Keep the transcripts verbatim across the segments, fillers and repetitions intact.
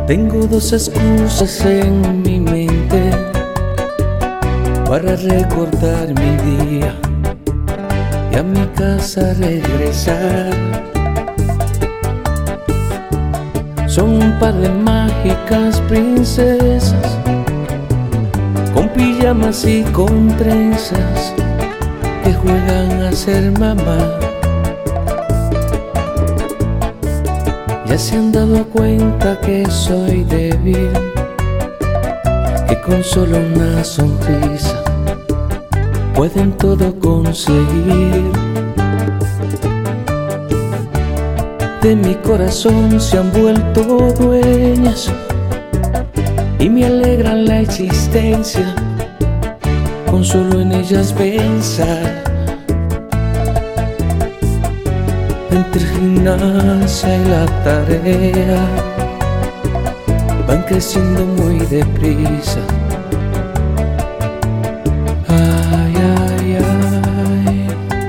Tengo dos excusas en mi mente para recordar mi día y a mi casa regresar. Son un par de mágicas princesas con pijamas y con trenzas que juegan a ser mamá. Ya se han dado cuenta que soy débil, que con solo una sonrisa pueden todo conseguir. De mi corazón se han vuelto dueñas y me alegran la existencia con solo en ellas pensar. Entre gimnasia y la tarea van creciendo muy deprisa. Ay, ay, ay,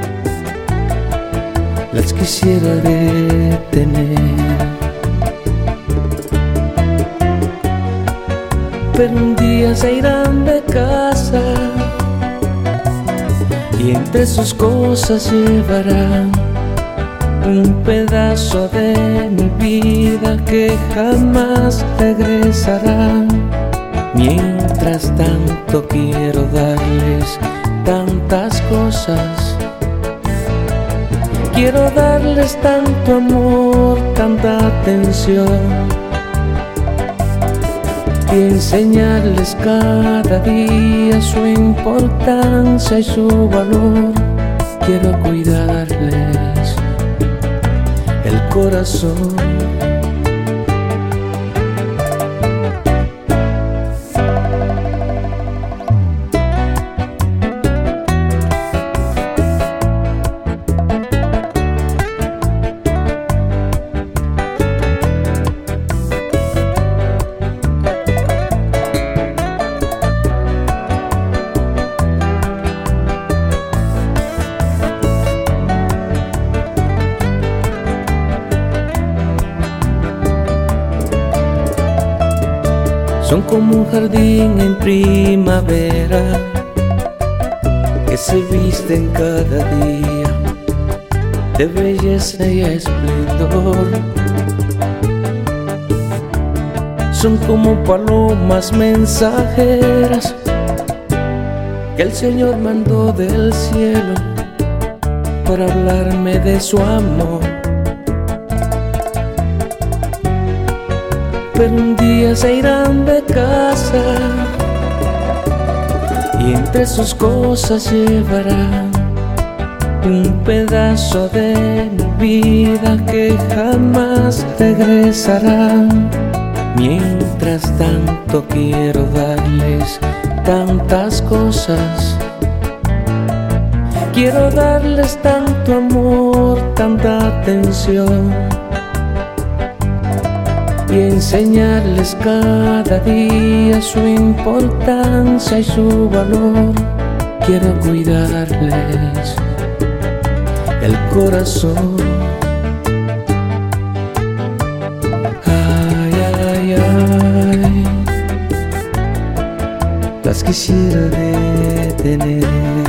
las quisiera detener, pero un día se irán de casa y entre sus cosas llevarán un pedazo de mi vida que jamás regresará. Mientras tanto quiero darles tantas cosas, quiero darles tanto amor, tanta atención, y enseñarles cada día su importancia y su valor. Quiero cuidarles el corazón. Son como un jardín en primavera que se visten cada día de belleza y esplendor. Son como palomas mensajeras que el Señor mandó del cielo para hablarme de su amor. Pero un día se irán de casa y entre sus cosas llevarán un pedazo de mi vida que jamás regresará. Mientras tanto quiero darles tantas cosas, quiero darles tanto amor, tanta atención, y enseñarles cada día su importancia y su valor. Quiero cuidarles el corazón. Ay, ay, ay, las quisiera detener.